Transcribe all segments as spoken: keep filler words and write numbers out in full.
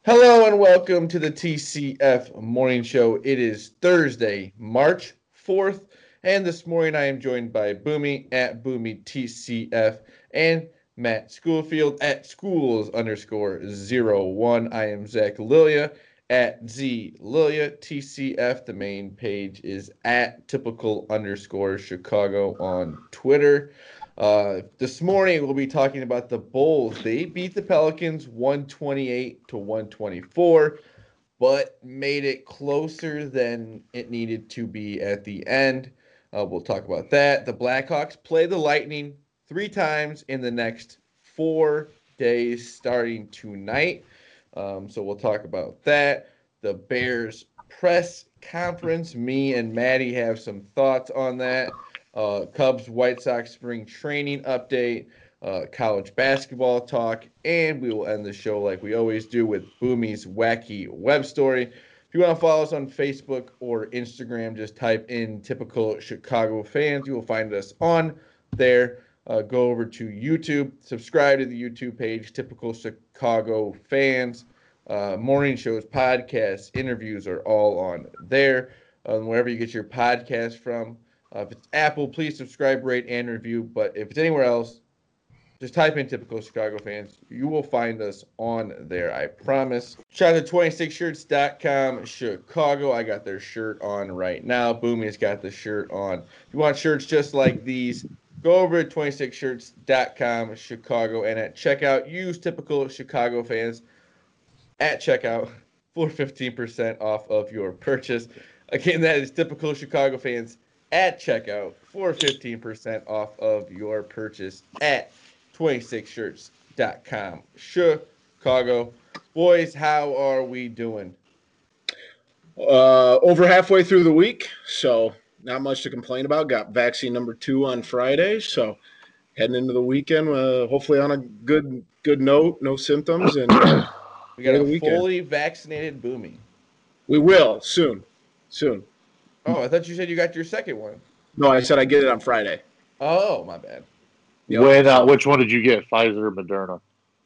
Hello and welcome to the T C F Morning Show. It is Thursday, March fourth, and this morning I am joined by Boomy at Boomy T C F and Matt Schoolfield at Schools underscore zero one. I am Zach Lilia at Z Lilia T C F. The main page is at typical underscore Chicago on Twitter. Uh, this morning we'll be talking about the Bulls. They beat the Pelicans one twenty-eight to one twenty-four, but made it closer than it needed to be at the end. Uh, we'll talk about that. The Blackhawks play the Lightning three times in the next four days, starting tonight. Um, so we'll talk about that. The Bears press conference. Me and Maddie have some thoughts on that. Uh, Cubs White Sox spring training update, uh, college basketball talk, and we will end the show like we always do with Boomy's wacky web story. If you want to follow us on Facebook or Instagram, just type in typical Chicago fans. You will find us on there. Uh, go over to YouTube, subscribe to the YouTube page, typical Chicago fans. Uh, morning shows, podcasts, interviews are all on there. Um, wherever you get your podcast from. Uh, if it's Apple, please subscribe, rate, and review. But if it's anywhere else, just type in typical Chicago fans. You will find us on there, I promise. Shout out to twenty-six shirts dot com Chicago. I got their shirt on right now. Boomy's got the shirt on. If you want shirts just like these, go over to twenty-six shirts dot com Chicago. And at checkout, use typical Chicago fans at checkout for fifteen percent off of your purchase. Again, that is typical Chicago fans at checkout for fifteen percent off of your purchase at twenty-six shirts dot com Chicago. Boys, how are we doing? Uh, over halfway through the week, so not much to complain about. Got vaccine number two on Friday, so heading into the weekend, uh, hopefully on a good good note, no symptoms, and uh, We got a the weekend. fully vaccinated Boomy. We will soon, soon. Oh, I thought you said you got your second one. No, I said I get it on Friday. Oh, my bad. Yep. When, uh, which one did you get, Pfizer or Moderna?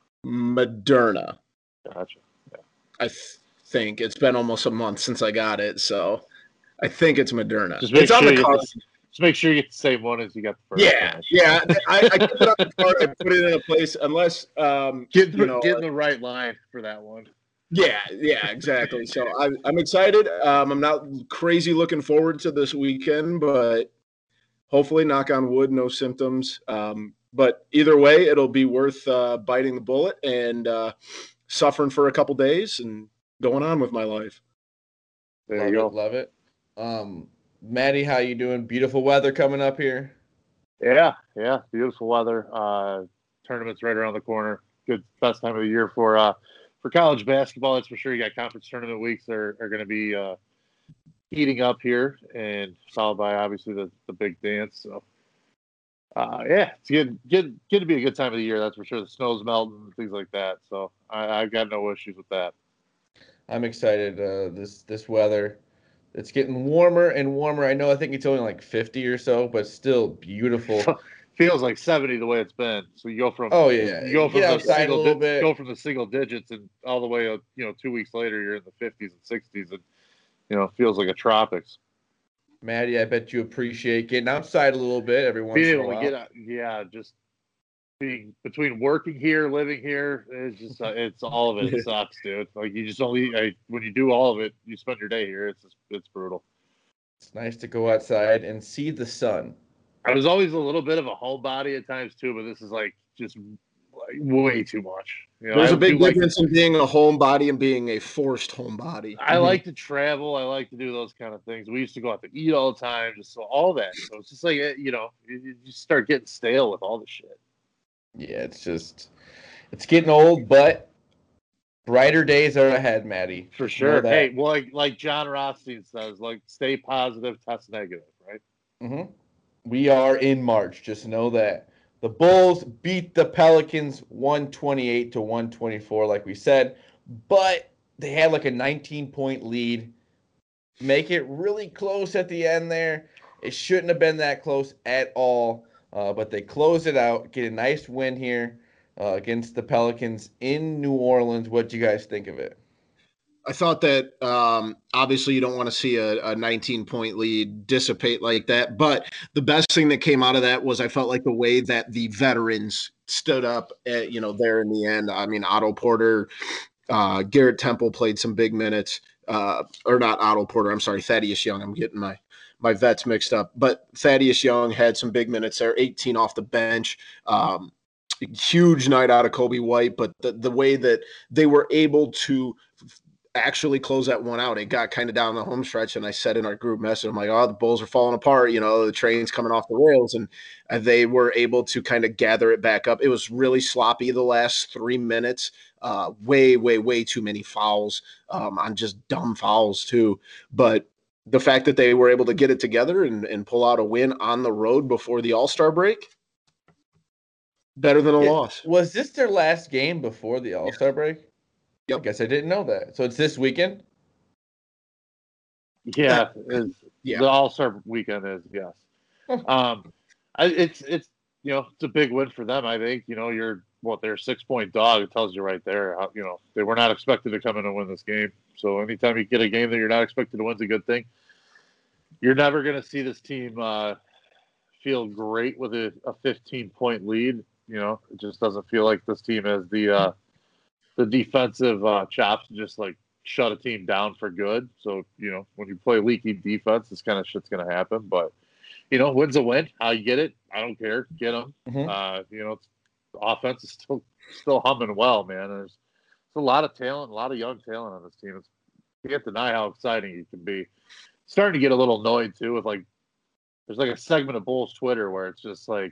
Moderna. Gotcha. Yeah. I th- think it's been almost a month since I got it, so I think it's Moderna. Just make, it's sure, on the you card. the, just make sure you get the same one as you got the first yeah, one. Yeah, yeah. I, I put it on the card. I put it in a place unless um, get the, you know, get in the right line for that one. Yeah, yeah, exactly. So I, I'm excited. Um, I'm not crazy looking forward to this weekend, but hopefully, knock on wood, no symptoms. Um, but either way, it'll be worth uh, biting the bullet and uh, suffering for a couple days and going on with my life. There love you go. It, love it. Um, Maddie, how you doing? Beautiful weather coming up here. Yeah, yeah, beautiful weather. Uh, tournament's right around the corner. Good, best time of the year for uh, for college basketball. That's for sure. You got conference tournament weeks are are going to be uh, heating up here, and followed by obviously the, the big dance. So, uh, yeah, it's good, good, good to be a good time of the year. That's for sure. The snow's melting, things like that. So I, I've got no issues with that. I'm excited. Uh, this this weather, it's getting warmer and warmer. I know. I think it's only like fifty or so, but still beautiful. Feels like seventy the way it's been. So you go from oh yeah, you go from Get the outside single a little di- bit. go from the single digits and all the way, you know, two weeks later you're in the fifties and sixties and. You know, it feels like a tropics. Maddie, I bet you appreciate getting outside a little bit every once being in a able while. to get out, yeah, just being between working here, living here, it's just uh, it's all of it. It sucks, dude. Like you just only I, when you do all of it, you spend your day here. It's just, it's brutal. It's nice to go outside and see the sun. I was always a little bit of a homebody at times too, but this is like just like way too much. You know, There's I a big difference like, in being a homebody and being a forced homebody. I mm-hmm. like to travel. I like to do those kind of things. We used to go out to eat all the time, just so all that. So it's just like, you know, you, you start getting stale with all the shit. Yeah, it's just, it's getting old, but brighter days are ahead, Maddie. For sure. Hey, well, like, like John Rothstein says, like, stay positive, test negative, right? Mm-hmm. We are in March. Just know that. The Bulls beat the Pelicans one twenty-eight to one twenty-four, like we said, but they had like a nineteen-point lead. Make it really close at the end there. It shouldn't have been that close at all, uh, but they close it out, get a nice win here uh, against the Pelicans in New Orleans. What do you guys think of it? I thought that um, obviously you don't want to see a, a nineteen point lead dissipate like that. But the best thing that came out of that was I felt like the way that the veterans stood up, at, you know, there in the end. I mean, Otto Porter, uh, Garrett Temple played some big minutes, uh, or not Otto Porter. I'm sorry, Thaddeus Young. I'm getting my my vets mixed up. But Thaddeus Young had some big minutes there, eighteen off the bench. Um, huge night out of Kobe White, but the, the way that they were able to actually close that one out. It got kind of down the home stretch, and I said in our group message, I'm like, oh, the Bulls are falling apart. You know, the train's coming off the rails, and uh, they were able to kind of gather it back up. It was really sloppy the last three minutes. Uh, way, way, way too many fouls um, on just dumb fouls too. But the fact that they were able to get it together and, and pull out a win on the road before the All-Star break, better than a It- loss. Was this their last game before the All-Star break? Yep. I guess I didn't know that. So it's this weekend? Yeah, is Yeah. the All Star weekend is yes. um, I, it's it's you know it's a big win for them. I think you know you're what they're a six point dog. It tells you right there. How, you know they were not expected to come in and win this game. So anytime you get a game that you're not expected to win, is a good thing. You're never going to see this team uh, feel great with a, a fifteen point lead. You know it just doesn't feel like this team has the uh, the defensive uh, chops to just like shut a team down for good. So, you know, when you play leaky defense, this kind of shit's going to happen. But, you know, win's a win. How you get it, I don't care. Get them. Mhm. Uh, you know, it's, the offense is still still humming well, man. There's, there's a lot of talent, a lot of young talent on this team. It's, you can't deny how exciting it can be. Starting to get a little annoyed, too, with, like, there's, like, a segment of Bulls Twitter where it's just, like,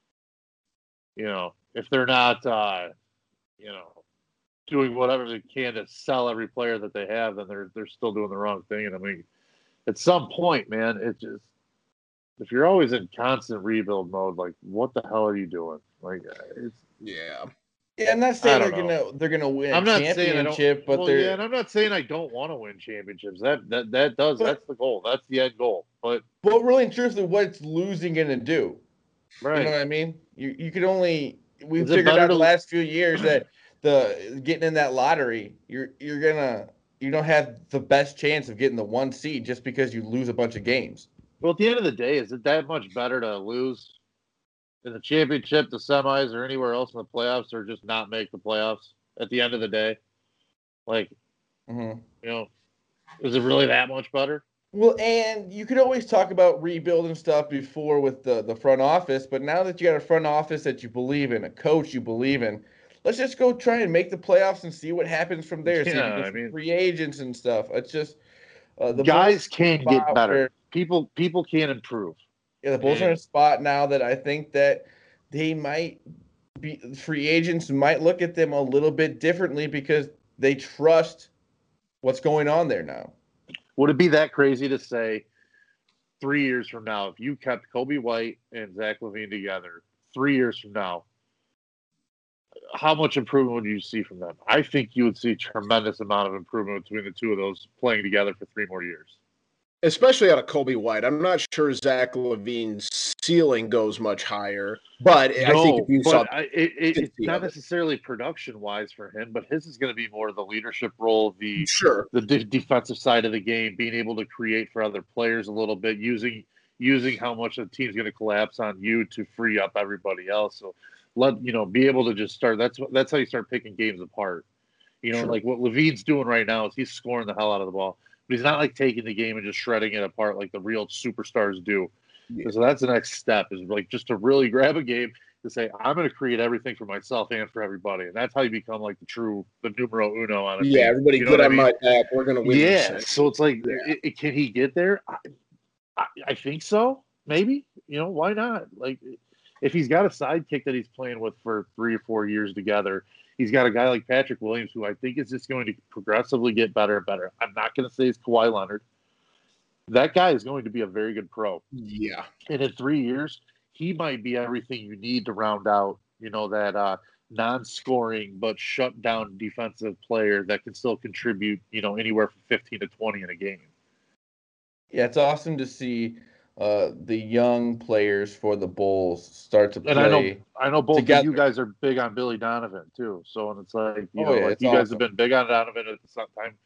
you know, if they're not, uh, you know, doing whatever they can to sell every player that they have, then they're they're still doing the wrong thing. And I mean, at some point, man, it just if you're always in constant rebuild mode, like what the hell are you doing? Like, it's Yeah. Yeah, I'm not I saying they're don't know. gonna they're gonna win a I'm not saying I don't. championship, but Well, they're yeah, and I'm not saying I don't want to win championships. That that that does But- that's the goal. That's the end goal. But but really and truthfully, what's losing gonna do? right, You know what I mean? You you could only we Is it figured better out the to- last few years that the getting in that lottery, you're you're gonna you don't have the best chance of getting the one seed just because you lose a bunch of games. well, at the end of the day, is it that much better to lose in the championship, the semis, or anywhere else in the playoffs, or just not make the playoffs? At the end of the day, like. Mm-hmm. You know, is it really that much better? Well, and you could always talk about rebuilding stuff before with the, the front office, but now that you got a front office that you believe in, a coach you believe in, let's just go try and make the playoffs and see what happens from there. see if you Yeah, get I some mean- free agents and stuff. It's just uh, the Guys Bulls can are get spot better. where- People people can improve. yeah, the Bulls are in a And- spot now that I think that they might be free agents might look at them a little bit differently because they trust what's going on there now. Would it be that crazy to say three years from now, if you kept Kobe White and Zach LaVine together, three years from now, how much improvement would you see from them? I think you would see a tremendous amount of improvement between the two of those playing together for three more years. Especially out of Kobe White. I'm not sure Zach LaVine's ceiling goes much higher, but I think if you but saw I, it, it, it's consistency not of it. necessarily production-wise for him, but his is going to be more the leadership role, the Sure. the de- defensive side of the game, being able to create for other players a little bit, using using how much the team's going to collapse on you to free up everybody else. So let you know, be able to just start. That's that's how you start picking games apart. You know, Sure. like what Levine's doing right now is he's scoring the hell out of the ball, but he's not like taking the game and just shredding it apart like the real superstars do. Yeah. So that's the next step is like just to really grab a game to say I'm going to create everything for myself and for everybody, and that's how you become like the true the numero uno on a Yeah, team. everybody You know get what I on mean? my back. We're gonna win. this Yeah, thing. so it's like, Yeah. i- i- can he get there? I, I, I think so. Maybe. You know, why not? Like, if he's got a sidekick that he's playing with for three or four years together, he's got a guy like Patrick Williams, who I think is just going to progressively get better and better. I'm not going to say he's Kawhi Leonard. That guy is going to be a very good pro. Yeah. And in three years, he might be everything you need to round out, you know, that uh, non-scoring but shut down defensive player that can still contribute, you know, anywhere from fifteen to twenty in a game. Yeah, it's awesome to see uh, the young players for the Bulls start to play. And I know, I know both together. of you guys are big on Billy Donovan too. So and it's like, you Oh, know, yeah, like it's you guys awesome. have been big on Donovan at the same time.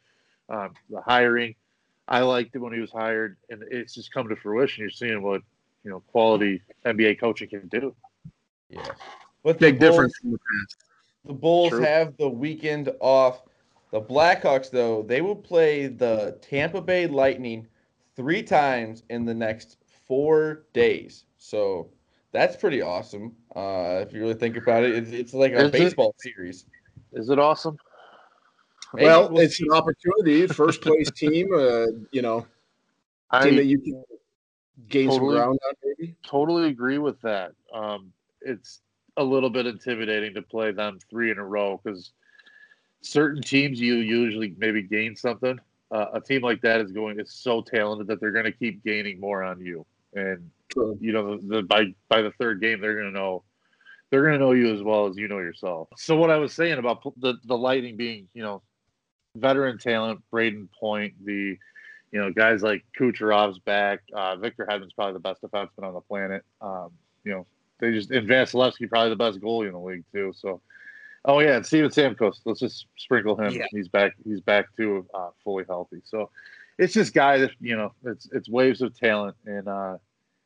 Um, the hiring, I liked it when he was hired, and it's just come to fruition. You're seeing what you know quality N B A coaching can do. Yeah, but Big the Bulls, difference from the past. the Bulls True. have the weekend off. The Blackhawks, though, they will play the Tampa Bay Lightning three times in the next four days. So that's pretty awesome. Uh, if you really think about it, it's, it's like a Is it? baseball series. Is it awesome? Maybe Well, we'll it's see. an opportunity. First place team, uh, you know, team that I you can gain some totally ground on, maybe. totally agree with that. Um, it's a little bit intimidating to play them three in a row because certain teams you usually maybe gain something. Uh, a team like that is going is so talented that they're going to keep gaining more on you, and True. you know the, the by by the third game they're going to know they're going to know you as well as you know yourself. So what I was saying about the the Lightning being you know veteran talent, Braden Point, the you know guys like Kucherov's back, uh, Victor Hedman's probably the best defenseman on the planet. Um, you know they just and Vasilevsky probably the best goalie in the league too. So. Oh yeah, and Steven Stamkos. Let's just sprinkle him. Yeah. He's back. He's back too, uh, fully healthy. So it's just guy that you know. It's it's waves of talent, and uh,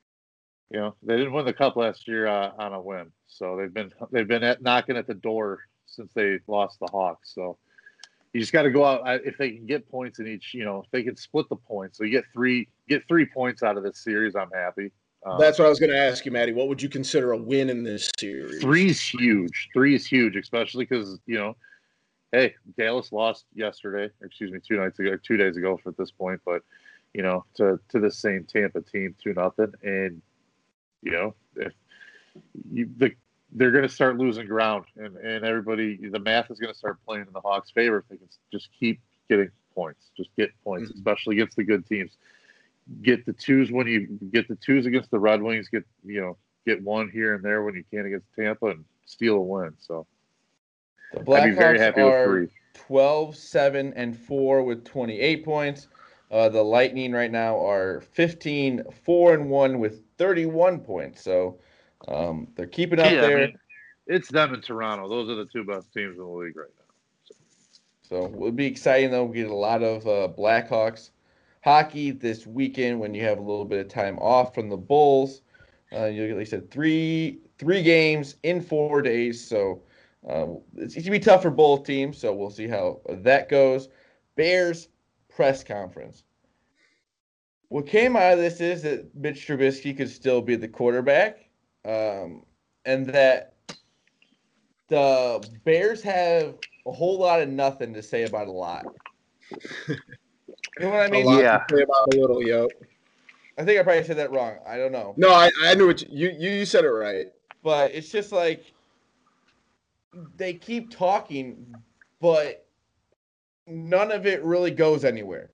you know they didn't win the cup last year uh, on a whim. So they've been they've been at, knocking at the door since they lost the Hawks. So you just got to go out if they can get points in each. You know, if they can split the points, so you get three get three points out of this series. I'm happy. Um, That's what I was going to ask you, Maddie. What would you consider a win in this series? Three is huge. Three is huge, especially because you know, hey, Dallas lost yesterday. Excuse me, two nights ago, two days ago at this point. But you know, to to the same Tampa team, two nothing, and you know, if you, the they're going to start losing ground, and and everybody, the math is going to start playing in the Hawks' favor if they can just keep getting points, just get points, mm-hmm. especially against the good teams. Get the twos when you get the twos against the Red Wings. Get you know get one here and there when you can against Tampa and steal a win. So the I'd be very Blackhawks happy with are three. twelve, seven, and four with twenty-eight points. Uh, the Lightning right now are fifteen, four, and one with thirty-one points. So um, they're keeping up yeah, there. I mean, it's them and Toronto. Those are the two best teams in the league right now. So, so it'll be exciting though. We get a lot of uh, Blackhawks hockey this weekend when you have a little bit of time off from the Bulls. Uh, you like I said, three three games in four days. So uh, it's, it's gonna be tough for both teams. So we'll see how that goes. Bears press conference. What came out of this is that Mitch Trubisky could still be the quarterback, um, and that the Bears have a whole lot of nothing to say about a lot. You know what I mean? A lot Yeah. to say about a little, yo. I think I probably said that wrong. I don't know. No, I, I knew it. You, you you said it right. But it's just like they keep talking, but none of it really goes anywhere.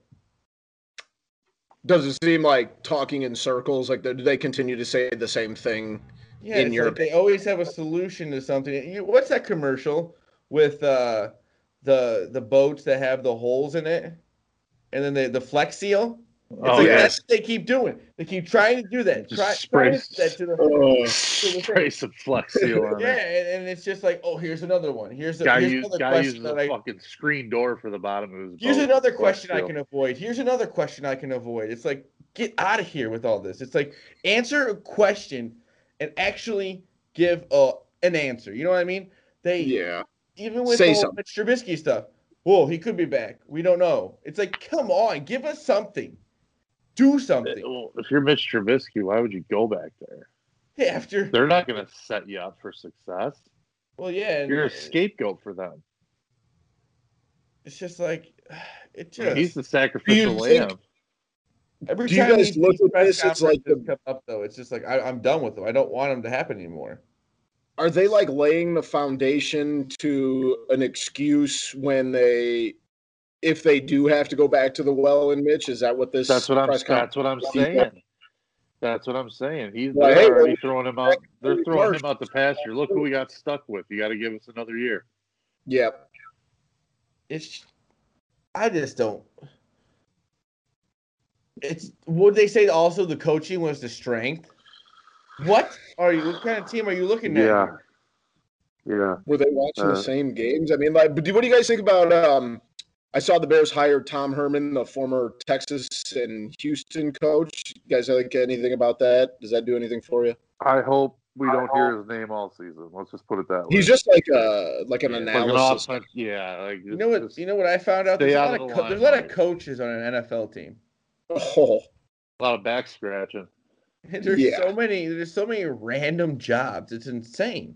Does it seem like talking in circles? Like, do they continue to say the same thing? Yeah, in it's your like they always have a solution to something. You, what's that commercial with uh, the the boats that have the holes in it, and then the the Flex Seal? It's Oh, like yes. that's what they keep doing. They keep trying to do that. Just Try, spray- trying to do that to the, Oh. to the Spray thing. some Flex Seal on Yeah, it. and, and it's just like, oh, here's another one. Here's, a, Guy, here's use, another guy question uses that a I. fucking screen door for the bottom of his Here's boat. another Flex question I Seal. can avoid. Here's another question I can avoid. It's like, get out of here with all this. It's like, answer a question and actually give a, an answer. You know what I mean? They Yeah. Even with Say the whole something. Mitch Trubisky stuff. Whoa, he could be back. We don't know. It's like, come on, give us something. Do something. Well, if you're Mitch Trubisky, why would you go back there? Hey, after They're not going to set you up for success. well, yeah, and You're a scapegoat for them. it's just like it I mean, just he's the sacrificial Do you think- lamb. every Do you time guys these, look these at press this as like conferences the- come up though, it's just like I, I'm done with them. I don't want them to happen anymore. Are they like laying the foundation to an excuse when they, if they do have to go back to the well and Mitch? Is that what this? That's what I'm. press That's what I'm conference- saying. That's what I'm saying. He's Well, they're hey, already well, throwing him out. They're hey, throwing Marsh. him out the pasture. Look who we got stuck with. You got to give us another year. Yeah. It's I just don't. It's would they say also the coaching was the strength? What are you? What kind of team are you looking at? Yeah. here? Yeah. Were they watching Uh, the same games? I mean, like, but do, what do you guys think about um, I saw the Bears hire Tom Herman, the former Texas and Houston coach. You guys think anything about that? Does that do anything for you? I hope we don't hear his name all season. Let's just put it that way. He's just like a like an yeah, analysis. Like an offense, yeah. Like you know what? You know what I found out? There's a lot of co- there's a lot of coaches on an N F L team. Oh, a lot of back scratching. There's yeah. so many. There's so many random jobs. It's insane.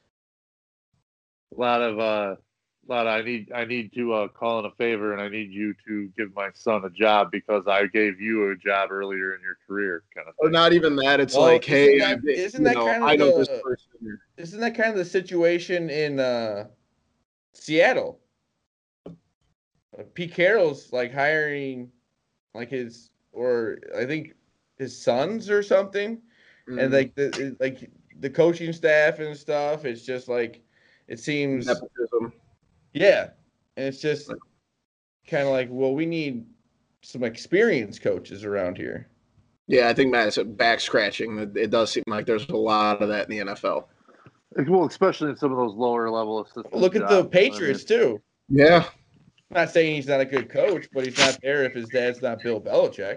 A lot of uh. But I need I need to uh, call in a favor, and I need you to give my son a job because I gave you a job earlier in your career, kind of thing. Or not even that. It's well, like, hey, that, isn't that know, kind of I know the, this person. Isn't that kind of the situation in uh, Seattle? Uh, Pete Carroll's like hiring, like his or I think his sons or something, mm-hmm. and like the like the coaching staff and stuff. It's just like it seems. Nepotism. Yeah, and it's just kind of like, well, we need some experienced coaches around here. Yeah, I think Matt's back scratching. It does seem like there's a lot of that in the N F L. Well, especially in some of those lower level assistant Look at jobs, the Patriots I mean. too. Yeah, I'm not saying he's not a good coach, but he's not there if his dad's not Bill Belichick.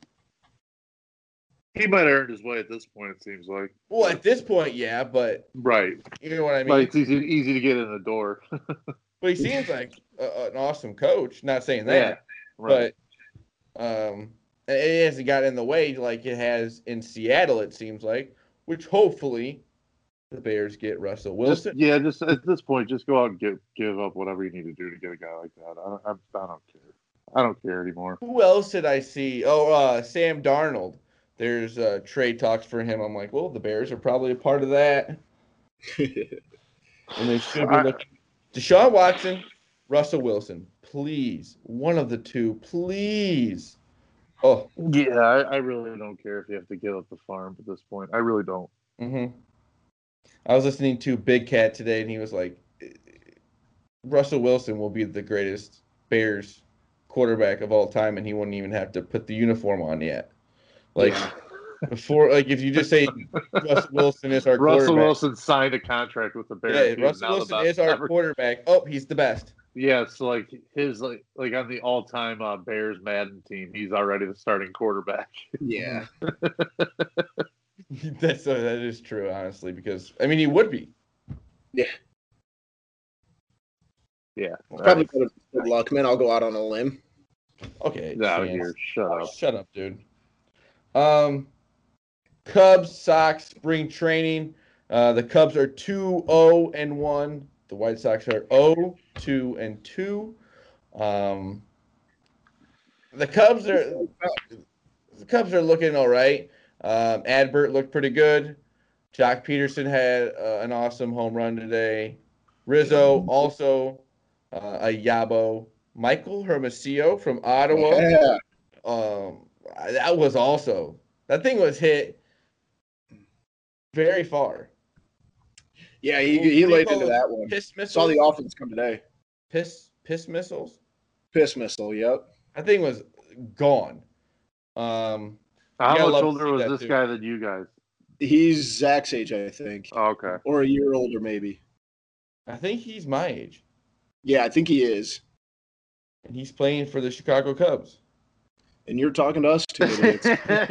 He might have earned his way at this point. It seems like. Well, at this point, yeah, but right. You know what I mean? Like it's easy, easy to get in the door. But he seems like a, an awesome coach. Not saying that, yeah, right. but um, it hasn't got in the way like it has in Seattle. It seems like, which hopefully the Bears get Russell Wilson. Just, yeah, just at this point, just go out and give give up whatever you need to do to get a guy like that. I don't, I, I don't care. I don't care anymore. Who else did I see? Oh, uh, Sam Darnold. There's uh, trade talks for him. I'm like, well, the Bears are probably a part of that, and they should be looking. Deshaun Watson, Russell Wilson, please. One of the two, please. Oh. Yeah, I, I really don't care if you have to give up the farm at this point. I really don't. Mm-hmm. I was listening to Big Cat today, and he was like, Russell Wilson will be the greatest Bears quarterback of all time, and he wouldn't even have to put the uniform on yet. Like, yeah. Before, like, if you just say Russell Wilson is our Russell quarterback. Wilson signed a contract with the Bears. Yeah, Russell Wilson is our ever. quarterback. Oh, he's the best. Yeah, so like his like like on the all-time uh, Bears Madden team, he's already the starting quarterback. Yeah, that's uh, that is true, honestly, because I mean he would be. Yeah. Yeah. Probably right. Good luck, man. I'll go out on a limb. Okay. Out of here. Shut up. Shut up, dude. Um. Cubs, Sox, spring training. Uh, the Cubs are two oh and one. The White Sox are oh two and two. Um, the Cubs are the Cubs are looking all right. Um, Adbert looked pretty good. Jock Peterson had uh, an awesome home run today. Rizzo also uh, a Yabo. Michael Hermosillo from Ottawa. Yeah. Um, that was also that thing was hit very far. Yeah, he well, he laid into that one. Piss missiles. Saw the offense come today. Piss piss missiles. Piss missile. Yep. That thing was gone. Um, How much older was this too. guy than you guys? He's Zach's age, I think. Oh, okay. Or a year older, maybe. I think he's my age. Yeah, I think he is. And he's playing for the Chicago Cubs. And you're talking to us two idiots.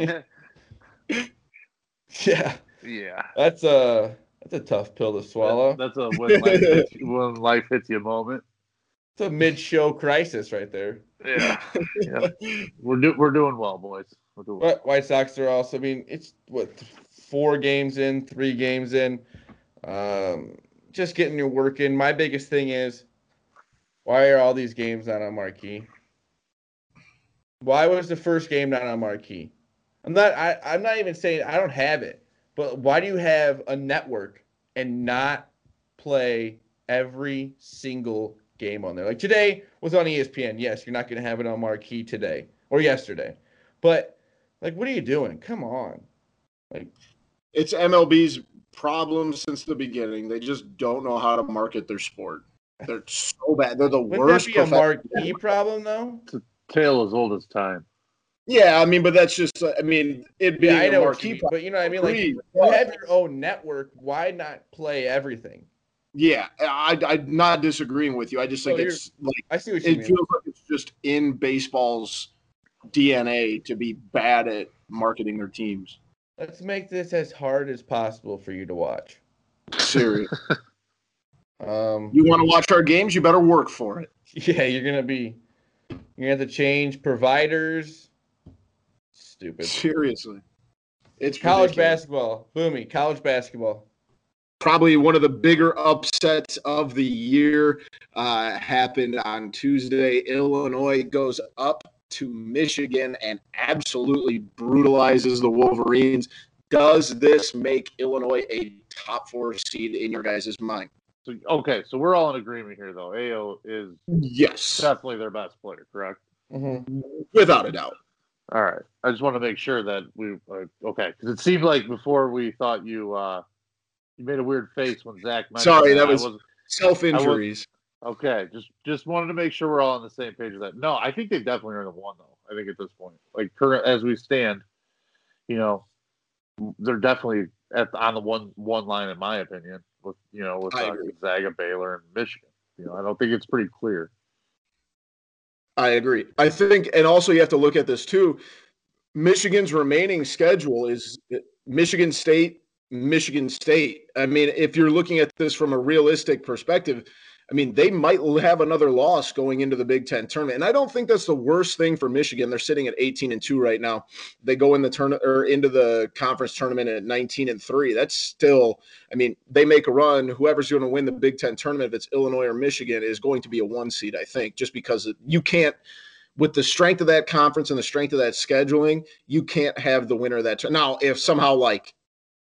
Yeah. Yeah. That's a that's a tough pill to swallow. That's a when life hits you, when life hits you moment. It's a mid-show crisis right there. Yeah. Yeah. We're do, we're doing well, boys. We're doing well. But White Sox are also. I mean, it's what four games in, three games in. Um, just getting your work in. My biggest thing is, why are all these games not on marquee? Why was the first game not on marquee? I'm not. I, I'm not even saying I don't have it, but why do you have a network and not play every single game on there? Like today was on E S P N. Yes, you're not going to have it on marquee today or yesterday, but like, what are you doing? Come on, like it's M L B's problem since the beginning. They just don't know how to market their sport. They're so bad. They're the Wouldn't worst. Wouldn't that be a marquee problem though? It's a tale as old as time. Yeah, I mean, but that's just, I mean, it'd be yeah, I know a marquee, but you know what I mean? Like, you have your own network. Why not play everything? Yeah, I, I'm not disagreeing with you. I just think so it's like, I see what you you it mean. feels like it's just in baseball's D N A to be bad at marketing their teams. Let's make this as hard as possible for you to watch. Serious. Um, you want to watch our games? You better work for it. Yeah, you're gonna be. You're gonna have to change providers. Stupid. Seriously, it's college ridiculous. basketball. Boomy, college basketball. Probably one of the bigger upsets of the year uh, happened on Tuesday. Illinois goes up to Michigan and absolutely brutalizes the Wolverines. Does this make Illinois a top four seed in your guys' mind? So, okay, so we're all in agreement here, though. Ayo is yes, definitely their best player, correct? Mm-hmm. Without a doubt. All right. I just want to make sure that we uh, okay, because it seemed like before we thought you uh, you made a weird face when Zach mentioned Sorry, that, that was self injuries. Okay, just just wanted to make sure we're all on the same page with that. No, I think they definitely are the one though. I think at this point, like current as we stand, you know, they're definitely at on the one one line in my opinion. With you know with uh, Gonzaga, Baylor, and Michigan. You know, I don't think it's pretty clear. I agree. I think, and also you have to look at this too. Michigan's remaining schedule is Michigan State, Michigan State. I mean, if you're looking at this from a realistic perspective, I mean, they might have another loss going into the Big Ten tournament. And I don't think that's the worst thing for Michigan. They're sitting at eighteen and two right now. They go in the turn or into the conference tournament at nineteen and three. That's still, I mean, they make a run. Whoever's going to win the Big Ten tournament, if it's Illinois or Michigan, is going to be a one seed, I think, just because you can't, with the strength of that conference and the strength of that scheduling, you can't have the winner of that. Now, if somehow like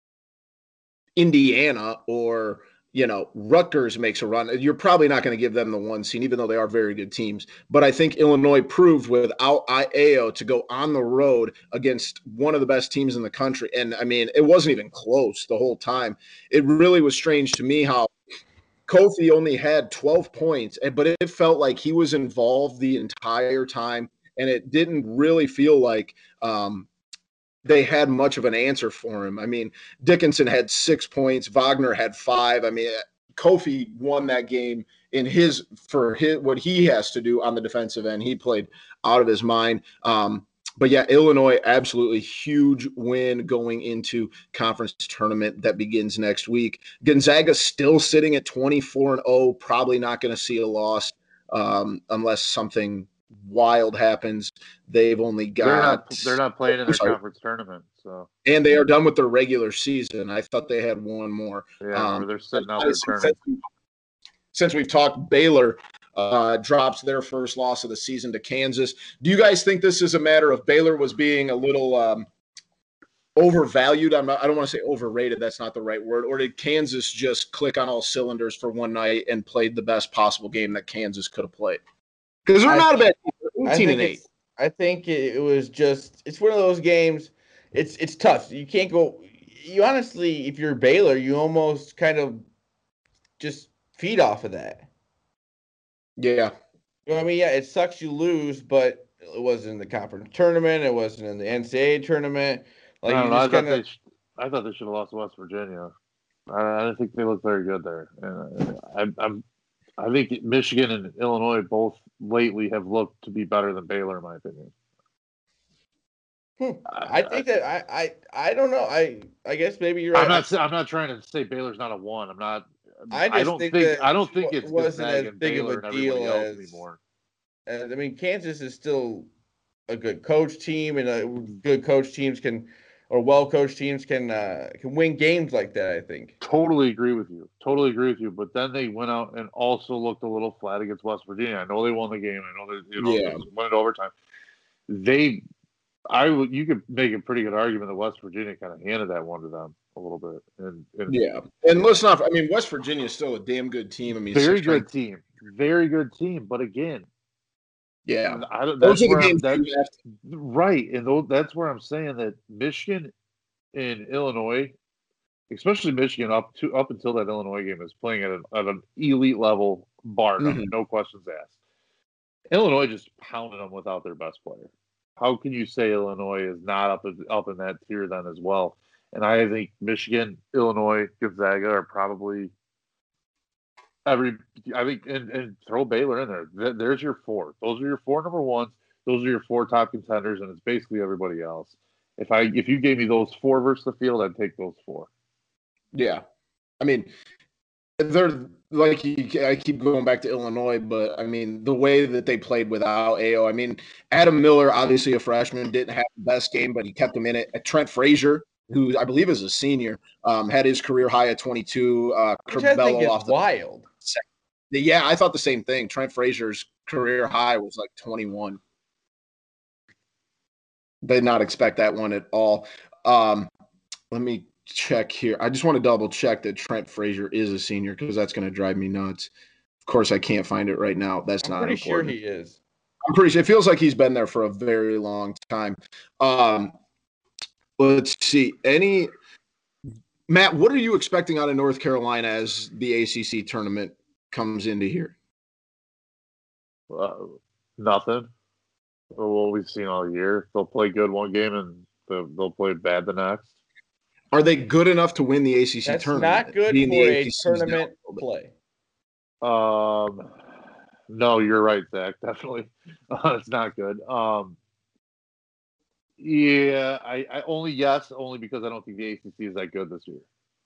Indiana or you know, Rutgers makes a run, you're probably not going to give them the one seed, even though they are very good teams. But I think Illinois proved without Ayo to go on the road against one of the best teams in the country. And, I mean, it wasn't even close the whole time. It really was strange to me how Kofi only had twelve points, but it felt like he was involved the entire time, and it didn't really feel like um, – they had much of an answer for him. I mean, Dickinson had six points. Wagner had five. I mean, Kofi won that game in his for his what he has to do on the defensive end. He played out of his mind. Um, but yeah, Illinois, absolutely huge win going into conference tournament that begins next week. Gonzaga still sitting at twenty-four and oh, probably not going to see a loss um, unless something wild happens. They've only got they're not, they're not playing in their sorry. conference tournament, so and they are done with their regular season. I thought they had one more. Yeah, um, they're sitting out their tournament. Since, since we've talked, Baylor uh, drops their first loss of the season to Kansas. Do you guys think this is a matter of Baylor was being a little um, overvalued? I'm not, I don't want to say overrated. That's not the right word. Or did Kansas just click on all cylinders for one night and played the best possible game that Kansas could have played? Because they're I not think, a bad eighteen and eight. I think it was just it's one of those games. It's it's tough. You can't go. You honestly, if you're Baylor, you almost kind of just feed off of that. Yeah. You know what I mean? Yeah, it sucks you lose, but it wasn't in the conference tournament. It wasn't in the N C double A tournament. Like I, you know, just I, thought kinda... they sh- I thought they should have lost to West Virginia. I, I don't think they looked very good there. And I, I'm. I think Michigan and Illinois both lately have looked to be better than Baylor, in my opinion. Hmm. I, I think that I, I I don't know. I I guess maybe you're right. I'm not I'm not trying to say Baylor's not a one. I'm not. I, just I don't think, think I don't think it wasn't as big Baylor of a deal as anymore. I mean, Kansas is still a good coach team, and a good coach teams can. Or well-coached teams can uh, can win games like that, I think. Totally agree with you. Totally agree with you. But then they went out and also looked a little flat against West Virginia. I know they won the game. I know they you know yeah. won it overtime. They, I would you could make a pretty good argument that West Virginia kind of handed that one to them a little bit. And, and yeah, and let's not. I mean, West Virginia is still a damn good team. I mean, very good team, very good team. But again. Yeah, I don't, that's where I'm, that's, right, and those, that's where I'm saying that Michigan and Illinois, especially Michigan, up to up until that Illinois game, is playing at an, at an elite level, bar none, mm-hmm. no questions asked. Illinois just pounded them without their best player. How can you say Illinois is not up up in that tier then as well? And I think Michigan, Illinois, Gonzaga are probably. every I think and, and throw Baylor in there. There's your four. Those are your four number ones. Those are your four top contenders, and it's basically everybody else. If I if you gave me those four versus the field, I'd take those four. Yeah, I mean, they're like I keep going back to Illinois, but I mean the way that they played without A O. I mean, Adam Miller, obviously a freshman, didn't have the best game, but he kept him in it. Trent Frazier, who I believe is a senior, um, had his career high at twenty-two. Uh, Which I think is off the, wild. Yeah, I thought the same thing. Trent Frazier's career high was like twenty-one. Did not expect that one at all. Um, let me check here. I just want to double check that Trent Frazier is a senior because that's going to drive me nuts. Of course, I can't find it right now. That's I'm not pretty important. sure he is. I'm pretty sure. It feels like he's been there for a very long time. Um, let's see. Any Matt, what are you expecting out of North Carolina as the A C C tournament comes into here? Uh, nothing. What we've seen all year. They'll play good one game and they'll, they'll play bad the next. Are they good enough to win the A C C That's tournament? That's not good Being for a tournament a play. Um, no, you're right, Zach. Definitely, uh, it's not good. Um, yeah, I, I only yes, only because I don't think the A C C is that good this year.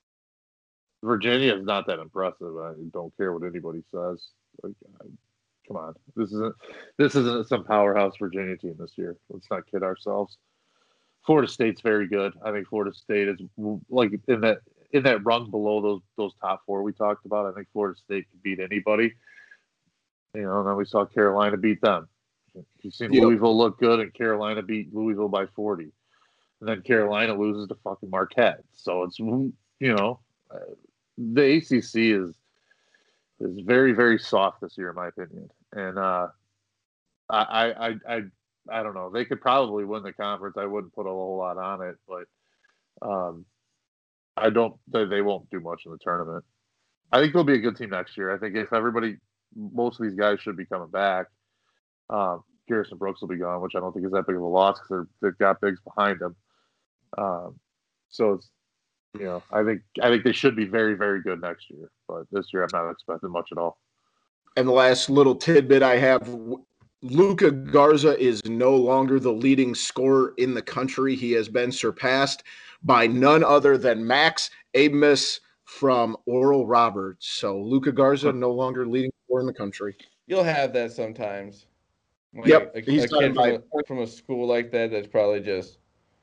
Virginia is not that impressive. I don't care what anybody says. Like, I, come on, this isn't this isn't some powerhouse Virginia team this year. Let's not kid ourselves. Florida State's very good. I think Florida State is like in that in that rung below those those top four we talked about. I think Florida State can beat anybody. You know, and then we saw Carolina beat them. You've seen yep. Louisville look good, and Carolina beat Louisville by forty. And then Carolina loses to fucking Marquette. So it's, you know, uh, the A C C is is very, very soft this year, in my opinion. And uh, I, I, I, I don't know. They could probably win the conference. I wouldn't put a whole lot on it, but um, I don't. They, they won't do much in the tournament. I think they'll be a good team next year. I think if everybody, most of these guys should be coming back. Um, Garrison Brooks will be gone, which I don't think is that big of a loss because they've got bigs behind them. Um, so it's, you know, I think I think they should be very, very good next year. But this year, I'm not expecting much at all. And the last little tidbit I have: Luka Garza is no longer the leading scorer in the country. He has been surpassed by none other than Max Abmas from Oral Roberts. So Luka Garza no longer leading scorer in the country. You'll have that sometimes. Like yep, a, he's a kid from a, from a school like that that's probably just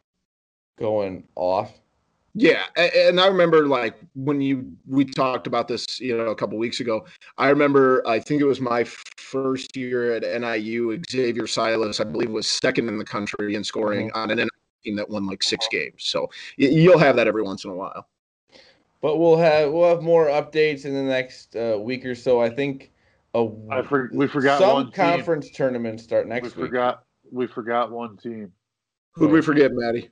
going off. Yeah, and I remember like when you we talked about this, you know, a couple weeks ago. I remember I think it was my first year at N I U. Xavier Silas, I believe, was second in the country in scoring mm-hmm. on an N I U team that won like six games. So you'll have that every once in a while. But we'll have we'll have more updates in the next uh, week or so. I think. A, I for, we forgot some one conference team. tournaments start next we week. We forgot we forgot one team. Who did we forget, Maddie?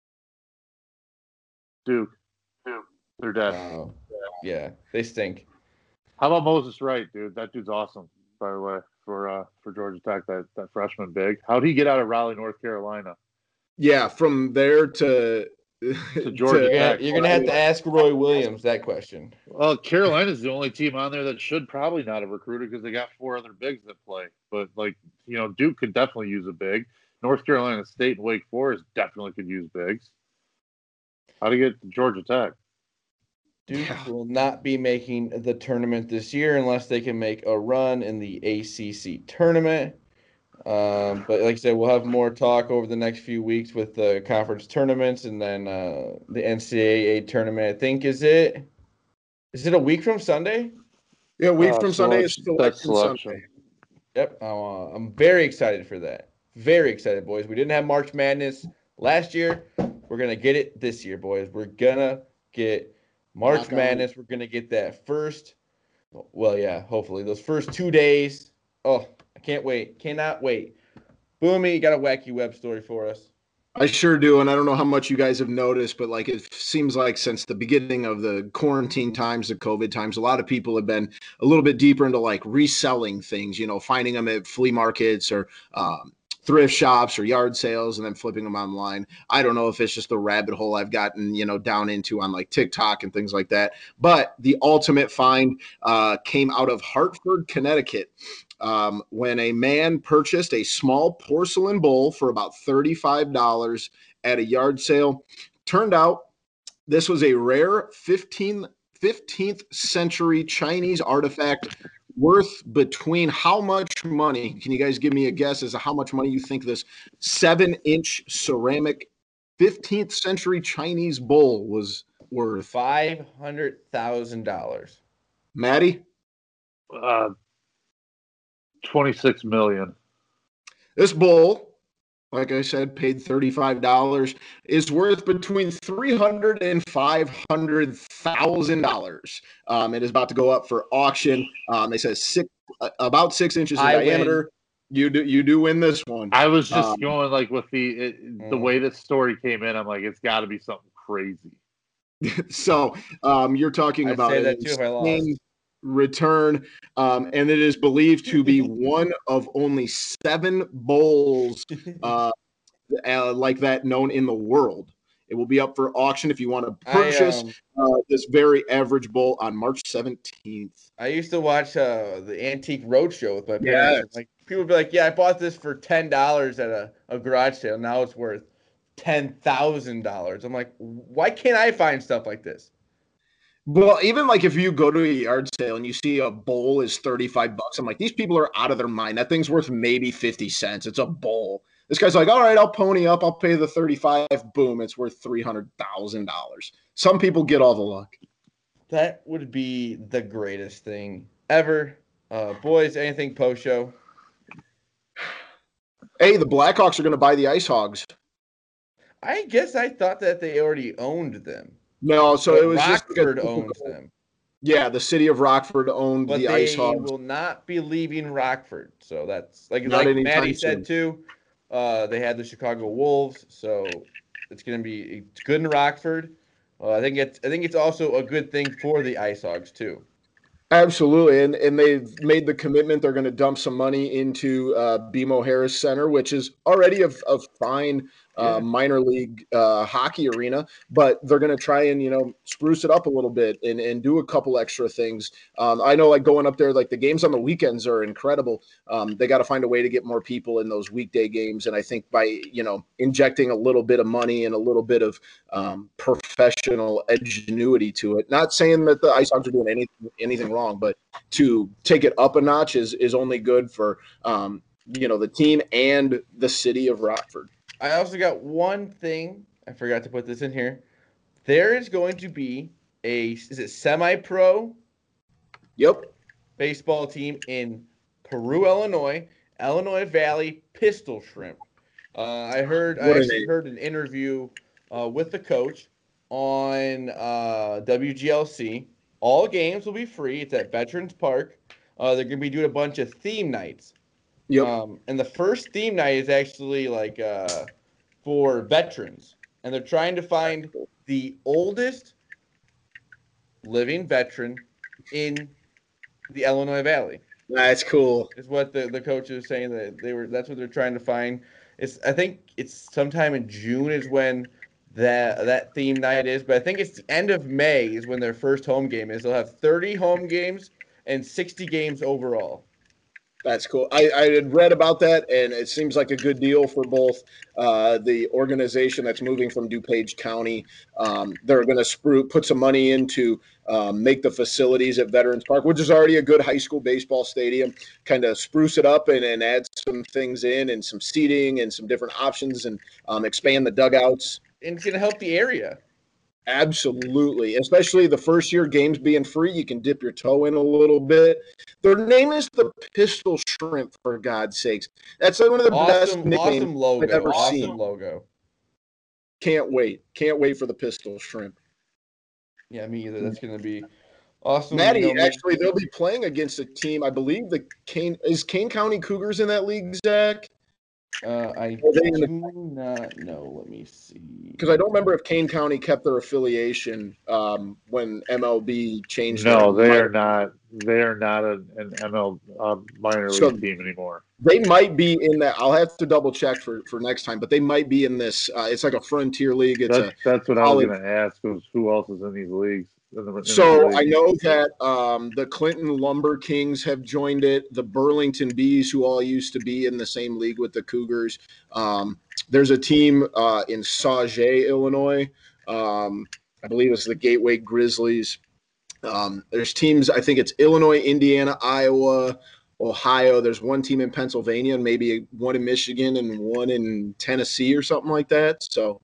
Duke. Duke. They're dead. Uh, yeah, they stink. How about Moses Wright, dude? That dude's awesome, by the way, for uh, for Georgia Tech, that, that freshman big. How'd he get out of Raleigh, North Carolina? Yeah, from there to, to Georgia to, Tech. You're going to have to ask Roy Williams that question. Well, Carolina's the only team on there that should probably not have recruited because they got four other bigs that play. But, like, you know, Duke could definitely use a big. North Carolina State and Wake Forest definitely could use bigs. How to get to Georgia Tech? Duke yeah. will not be making the tournament this year unless they can make a run in the A C C tournament. Um, but like I said, we'll have more talk over the next few weeks with the conference tournaments and then uh, the N C double A tournament. I think is it is it a week from Sunday? Yeah, a week uh, from Sunday is selection Sunday. Yep, uh, I'm very excited for that. Very excited, boys. We didn't have March Madness last year. We're gonna get it this year, boys. We're gonna get March Madness. We're gonna get that first. Well, yeah, hopefully those first two days. Oh, I can't wait. Cannot wait. Boomy, you got a wacky web story for us. I sure do, and I don't know how much you guys have noticed, but like it seems like since the beginning of the quarantine times, the COVID times, a lot of people have been a little bit deeper into like reselling things. You know, finding them at flea markets or um, thrift shops or yard sales and then flipping them online. I don't know if it's just the rabbit hole I've gotten, you know, down into on like TikTok and things like that. But the ultimate find uh, came out of Hartford, Connecticut, um, when a man purchased a small porcelain bowl for about thirty-five dollars at a yard sale. Turned out this was a rare fifteenth century Chinese artifact worth between how much money? Can you guys give me a guess as to how much money you think this seven-inch ceramic fifteenth century Chinese bowl was worth? Five hundred thousand dollars. Maddie? Uh, twenty-six million. This bowl, like I said, paid thirty-five dollars, is worth between three hundred thousand dollars and five hundred thousand dollars. Um, it is about to go up for auction. Um, they said six, uh, about six inches in I diameter. win. You do you do win this one. I was just Um, going like with the it, the Mm. way this story came in. I'm like, it's got to be something crazy. So um, you're talking I'd about say an that too if I lost. insane return, um, and it is believed to be one of only seven bowls uh, uh, like that known in the world. It will be up for auction if you want to purchase I, um, uh, this very average bowl on March seventeenth. I used to watch uh, the Antique Roadshow with my parents. Yes. And, like people would be like, "Yeah, I bought this for ten dollars at a, a garage sale. Now it's worth ten thousand dollars." I'm like, why can't I find stuff like this? Well, even like if you go to a yard sale and you see a bowl is thirty-five bucks, I'm like, these people are out of their mind. That thing's worth maybe fifty cents. It's a bowl. This guy's like, all right, I'll pony up. I'll pay the thirty-five. Boom, it's worth three hundred thousand dollars. Some people get all the luck. That would be the greatest thing ever. Uh, boys, anything post show? Hey, the Blackhawks are going to buy the Ice Hogs. I guess I thought that they already owned them. No, so But it was Rockford just owns them, Yeah, the city of Rockford owned but the they Ice Hogs. will not be leaving Rockford. So that's like Not like anytime Maddie soon. said too. Uh, they had the Chicago Wolves, so it's going to be it's good in Rockford. Uh, I think it's I think it's also a good thing for the Ice Hogs too. Absolutely, and and they've made the commitment they're going to dump some money into uh, B M O Harris Center, which is already a, a fine uh, Yeah. minor league uh, hockey arena, but they're going to try and you know spruce it up a little bit and, and do a couple extra things. Um, I know, like going up there, like the games on the weekends are incredible. Um, they got to find a way to get more people in those weekday games, and I think by you know injecting a little bit of money and a little bit of um, professional ingenuity to it. Not saying that the Ice Hogs are doing anything anything wrong, but to take it up a notch is is only good for um, you know the team and the city of Rockford. I also got one thing. I forgot to put this in here. There is going to be a is it semi-pro Yep. baseball team in Peru, Illinois, Illinois Valley Pistol Shrimp. Uh, I heard I What a actually name. heard an interview uh, with the coach on uh, W G L C. All games will be free. It's at Veterans Park. Uh, they're going to be doing a bunch of theme nights. Yep. Um, and the first theme night is actually like uh, for veterans, and they're trying to find the oldest living veteran in the Illinois Valley. That's cool. Is what the, the coach is saying that they were. That's what they're trying to find. It's I think it's sometime in June is when that that theme night is, but I think it's the end of May is when their first home game is. They'll have thirty home games and sixty games overall. That's cool. I, I had read about that, and it seems like a good deal for both uh, the organization that's moving from DuPage County. Um, they're going to sprue put some money into um, make the facilities at Veterans Park, which is already a good high school baseball stadium, kind of spruce it up and, and add some things in and some seating and some different options and um, expand the dugouts. And it's gonna help the area. Absolutely, especially the first year games being free, you can dip your toe in a little bit. Their name is the Pistol Shrimp, for God's sakes. That's one of the best Awesome, nicknames awesome logo. I've ever Awesome seen. logo. Can't wait. Can't wait for the Pistol Shrimp. Yeah, me either. That's gonna be awesome. Maddie, You know, actually, they'll be playing against a team. I believe the Kane is Kane County Cougars in that league, Zach. Uh, I Are they in the- do not know. Let me see. Because I don't remember if Kane County kept their affiliation um, when M L B changed. No, their they are not. They are not an, an M L uh, minor So- league team anymore. They might be in that. I'll have to double check for, for next time, but they might be in this. Uh, it's like a frontier league. It's That's a that's what I was college- going to ask. Was who else is in these leagues? In the, in these So leagues? I know that um, the Clinton Lumber Kings have joined it. The Burlington Bees, who all used to be in the same league with the Cougars. Um, there's a team uh, in Sauget, Illinois. Um, I believe it's the Gateway Grizzlies. Um, there's teams. I think it's Illinois, Indiana, Iowa, Ohio. There's one team in Pennsylvania, and maybe one in Michigan, and one in Tennessee or something like that. So,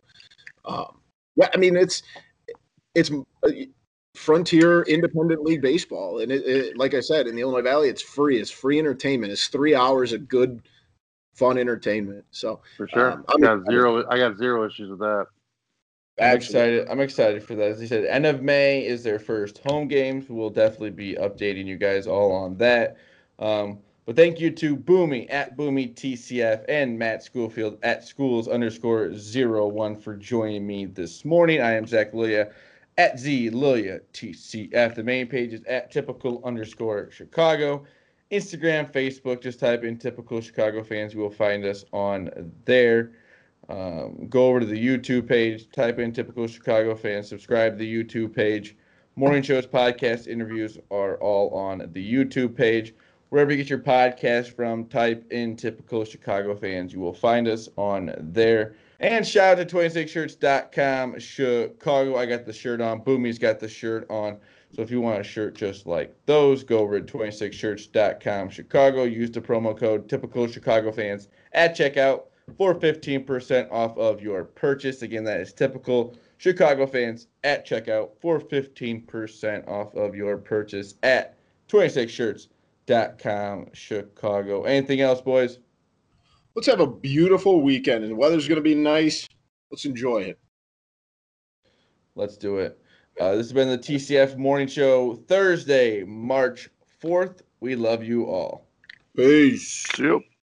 um, yeah, I mean it's it's. Uh, Frontier Independent League Baseball, and it, it, like I said, in the Illinois Valley, it's free. It's free entertainment. It's three hours of good, fun entertainment. So For sure, um, I I'm got zero. I got zero issues with that. I'm Absolutely. excited. I'm excited for that. As you said, end of May is their first home games. We'll definitely be updating you guys all on that. Um, but thank you to Boomy at Boomy T C F and Matt Schoolfield at schools underscore zero one for joining me this morning. I am Zach Lilia at Z Lilia T C F. The main page is at typical underscore Chicago. Instagram, Facebook, just type in typical Chicago fans. You will find us on there. Um, go over to the YouTube page, type in typical Chicago fans, subscribe to the YouTube page. Morning shows, podcast interviews are all on the YouTube page. Wherever you get your podcast from, type in typical Chicago fans. You will find us on there. And shout out to twenty-six shirts dot com Chicago. I got the shirt on. Boomy's got the shirt on. So if you want a shirt just like those, go over to twenty-six shirts dot com Chicago. Use the promo code typical Chicago fans at checkout for fifteen percent off of your purchase. Again, that is typical Chicago fans at checkout for fifteen percent off of your purchase at twenty-six shirts dot com Chicago. Anything else, boys? Let's have a beautiful weekend, and the weather's going to be nice. Let's enjoy it. Let's do it. Uh, this has been the T C F Morning Show, Thursday, March fourth. We love you all. Peace. Yep.